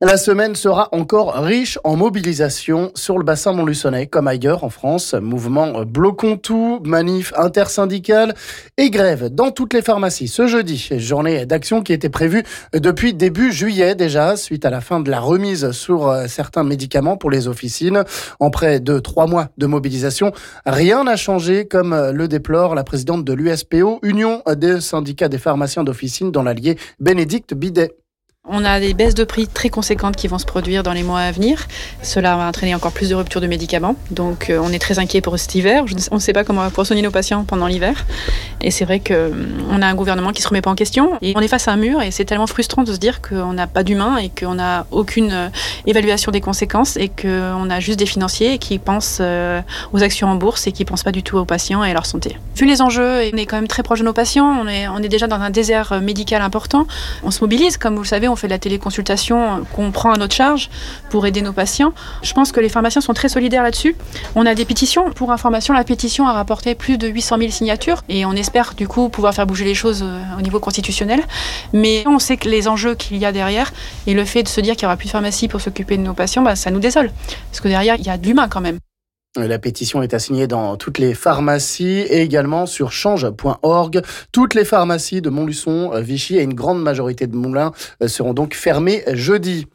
La semaine sera encore riche en mobilisation sur le bassin montluçonnais, comme ailleurs en France. Mouvement Bloquons tout, manif intersyndicale et grève dans toutes les pharmacies ce jeudi. Journée d'action qui était prévue depuis début juillet déjà, suite à la fin de la remise sur certains médicaments pour les officines. En près de 3 mois de mobilisation, rien n'a changé, comme le déplore la présidente de l'USPO, Union des syndicats des pharmaciens d'officine, dans l'Allier, Bénédicte Bidet. On a des baisses de prix très conséquentes qui vont se produire dans les mois à venir. Cela va entraîner encore plus de ruptures de médicaments. Donc on est très inquiet pour cet hiver. On ne sait pas comment on va pouvoir soigner nos patients pendant l'hiver. Et c'est vrai qu'on a un gouvernement qui ne se remet pas en question. Et on est face à un mur et c'est tellement frustrant de se dire qu'on n'a pas d'humain et qu'on n'a aucune évaluation des conséquences et qu'on a juste des financiers qui pensent aux actions en bourse et qui ne pensent pas du tout aux patients et à leur santé. Vu les enjeux, on est quand même très proche de nos patients. On est déjà dans un désert médical important. On se mobilise, comme vous le savez. On fait de la téléconsultation qu'on prend à notre charge pour aider nos patients. Je pense que les pharmaciens sont très solidaires là-dessus. On a des pétitions. Pour information, la pétition a rapporté plus de 800 000 signatures et on espère du coup pouvoir faire bouger les choses au niveau constitutionnel. Mais on sait que les enjeux qu'il y a derrière et le fait de se dire qu'il n'y aura plus de pharmacie pour s'occuper de nos patients, ça nous désole. Parce que derrière, il y a de l'humain quand même. La pétition est assignée dans toutes les pharmacies et également sur change.org. Toutes les pharmacies de Montluçon, Vichy et une grande majorité de moulins seront donc fermées jeudi.